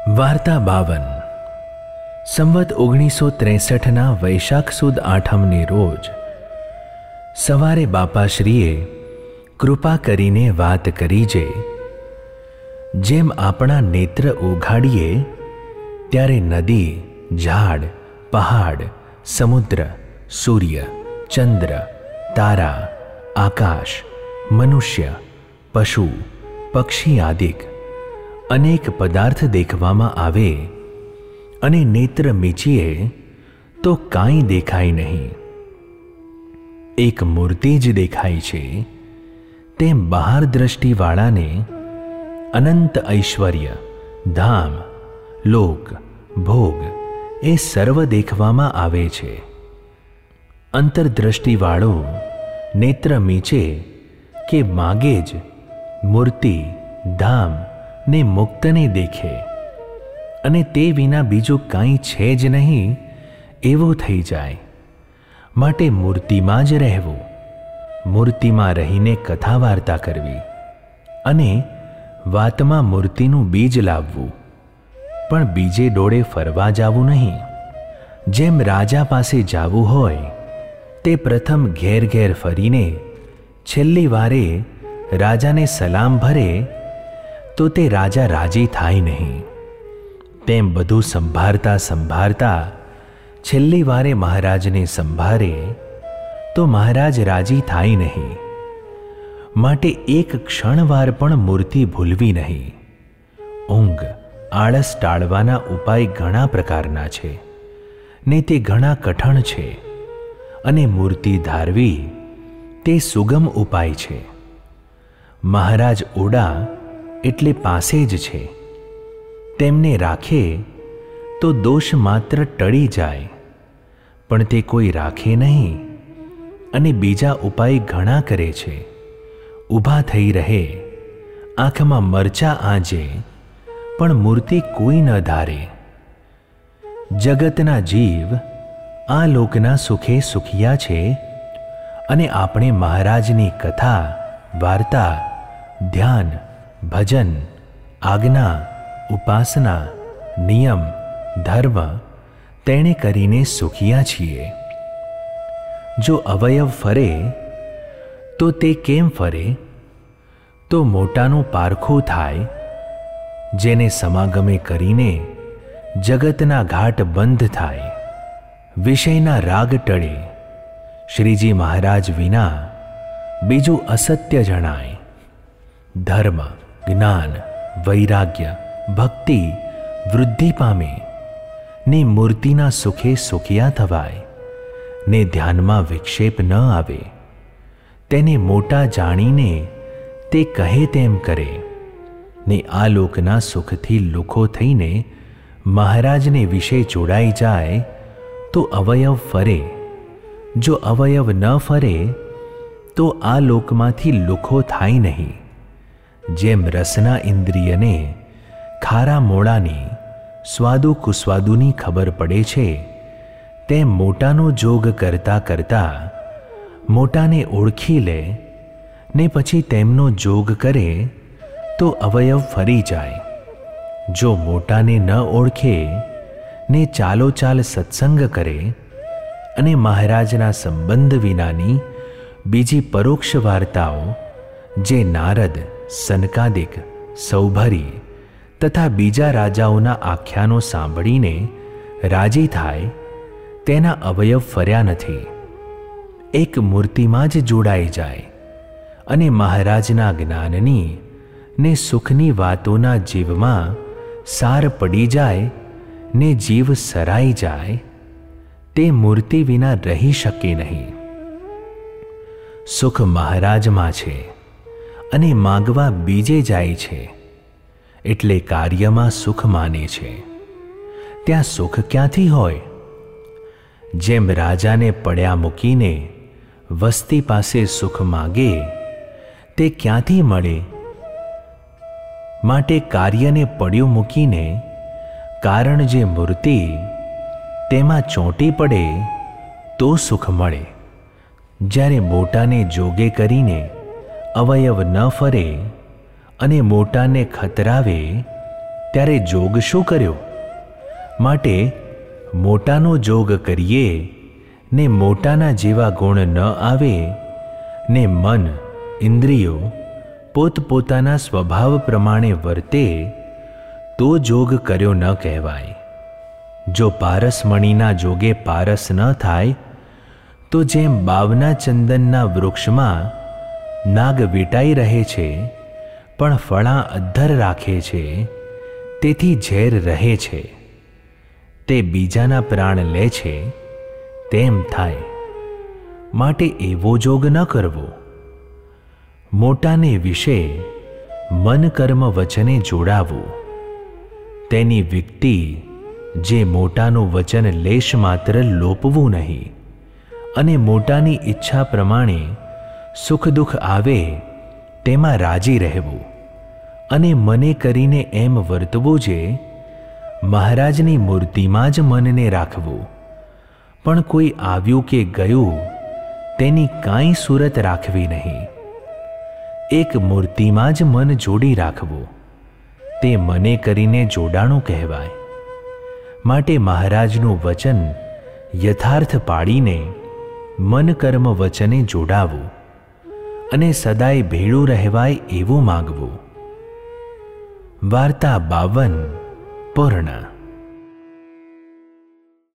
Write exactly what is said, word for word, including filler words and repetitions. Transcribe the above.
વાર્તા બાવન. સંવત ઓગણીસો ત્રેસઠના વૈશાખ સુદ આઠમને રોજ સવારે બાપાશ્રીએ કૃપા કરીને વાત કરી જે જેમ આપણા નેત્ર ઓઘાડીએ ત્યારે નદી, ઝાડ, પહાડ, સમુદ્ર, સૂર્ય, ચંદ્ર, તારા, આકાશ, મનુષ્ય, પશુ, પક્ષી આદિક અનેક પદાર્થ દેખવામાં આવે અને નેત્ર મીચીએ તો કાંઈ દેખાય નહીં, એક મૂર્તિ જ દેખાય છે. તેમ બહાર દ્રષ્ટિવાળાને અનંત ઐશ્વર્ય, ધામ, લોક, ભોગ એ સર્વ દેખવામાં આવે છે. અંતરદ્રષ્ટિવાળો નેત્ર મીચે કે માગે જ મૂર્તિ, ધામ ને મુક્તને દેખે અને તે વિના બીજું કાંઈ છે જ નહીં એવું થઈ જાય. માટે મૂર્તિમાં જ રહેવું, મૂર્તિમાં રહીને કથા વાર્તા કરવી અને વાતમાં મૂર્તિનું બીજ લાવવું, પણ બીજે ડોળે ફરવા જાવું નહીં. જેમ રાજા પાસે જાવું હોય તે પ્રથમ ઘેર ઘેર ફરીને છેલ્લી વારે રાજાને સલામ ભરે તો તે રાજા રાજી થાય નહીં. તેમ બધું સંભાળતા સંભાળતા છેલ્લી વારે મહારાજને સંભાળે તો મહારાજ રાજી થાય નહીં. માટે એક ક્ષણવાર પણ મૂર્તિ ભૂલવી નહીં. ઊંઘ, આળસ ટાળવાના ઉપાય ઘણા પ્રકારના છે ને તે ઘણા કઠણ છે, અને મૂર્તિ ધારવી તે સુગમ ઉપાય છે. મહારાજ ઓડા એટલે પાસે જ છે, તેમને રાખે તો દોષ માત્ર ટળી જાય, પણ તે કોઈ રાખે નહીં અને બીજા ઉપાય ઘણા કરે છે. ઊભા થઈ રહે, આંખમાં મરચા આંજે, પણ મૂર્તિ કોઈ ન ધારે. જગતના જીવ આ લોકના સુખે સુખિયા છે, અને આપણે મહારાજની કથા, વાર્તા, ધ્યાન, ભજન, આજ્ઞા, ઉપાસના, નિયમ, ધર્મ તેણે કરીને સુખિયા છીએ. જો અવયવ ફરે તો તે કેમ ફરે? તો મોટાનું પારખું થાય, જેને સમાગમે કરીને જગતના ઘાટ બંધ થાય, વિષયના રાગ ટળે, શ્રીજી મહારાજ વિના બીજું અસત્ય જણાય. ધર્મ, જ્ઞાન, વૈરાગ્ય, ભક્તિ વૃદ્ધિ પામે ને મૂર્તિના સુખે સુખિયા થવાય ને ધ્યાનમાં વિક્ષેપ ન આવે. તેને મોટા જાણીને તે કહે તેમ કરે ને આ લોકના સુખથી લુખો થઈને મહારાજને વિશે જોડાઈ જાય તો અવયવ ફરે. જો અવયવ ન ફરે તો આ લોકમાંથી લુખો થાય નહીં. જેમ રસના ઇન્દ્રિયને ખારા મોળાની, સ્વાદુ કુસ્વાદુની ખબર પડે છે, તેમ મોટાનો જોગ કરતા કરતા મોટાને ઓળખી લે ને પછી તેમનો જોગ કરે તો અવયવ ફરી જાય. જો મોટાને ન ઓળખે ને ચાલો ચાલ સત્સંગ કરે અને મહારાજના સંબંધ વિનાની બીજી પરોક્ષ વાર્તાઓ, જે નારદ, સનકાદિક, સૌભરી તથા બીજા રાજાઓના આખ્યાનો સાંભળીને રાજી થાય, તેના અવયવ ફર્યા નથી. એક મૂર્તિમાં જ જોડાઈ જાય અને મહારાજના જ્ઞાનની ને સુખની વાતોના જીવમાં સાર પડી જાય ને જીવ સરાઈ જાય, તે મૂર્તિ વિના રહી શકે નહીં. સુખ મહારાજમાં છે અને માગવા બીજે જાય છે, એટલે કાર્યમાં સુખ માને છે. ત્યાં સુખ ક્યાંથી હોય? જેમ રાજાને પડ્યા મૂકીને વસ્તી પાસે સુખ માગે તે ક્યાંથી મળે? માટે કાર્યને પડ્યું મૂકીને કારણ જે મૂર્તિ, તેમાં ચોંટી પડે તો સુખ મળે. જ્યારે મોટાને જોગે કરીને અવયવ ન ફરે અને મોટાને ખતરાવે ત્યારે જોગ શું કર્યો? માટે મોટાનો જોગ કરીએ ને મોટાના જેવા ગુણ ન આવે ને મન ઇન્દ્રિયો પોતપોતાના સ્વભાવ પ્રમાણે વર્તે તો જોગ કર્યો ન કહેવાય. જો પારસમણીના જોગે પારસ ન થાય તો જેમ બાવના ચંદનના વૃક્ષમાં નાગ વીંટાઈ રહે છે પણ ફળાં અધ્ધર રાખે છે, તેથી ઝેર રહે છે, તે બીજાના પ્રાણ લે છે, તેમ થાય. માટે એવો જોગ ન કરવો. મોટાને વિશે મન કર્મ વચને જોડાવું. તેની વિકતિ જે મોટાનું વચન લેશ માત્ર લોપવું નહીં અને મોટાની ઈચ્છા પ્રમાણે સુખ દુઃખ આવે તેમાં રાજી રહેવું અને મને કરીને એમ વર્તવું જે મહારાજની મૂર્તિમાં જ મનને રાખવું, પણ કોઈ આવ્યું કે ગયું તેની કાંઈ સુરત રાખવી નહીં. એક મૂર્તિમાં જ મન જોડી રાખવું, તે મને કરીને જોડાણું કહેવાય. માટે મહારાજનું વચન યથાર્થ પાડીને મન કર્મ વચને જોડાવું અને સદાય ભેળું રહેવાય એવું માગવું. વાર્તા બાવન પૂર્ણ.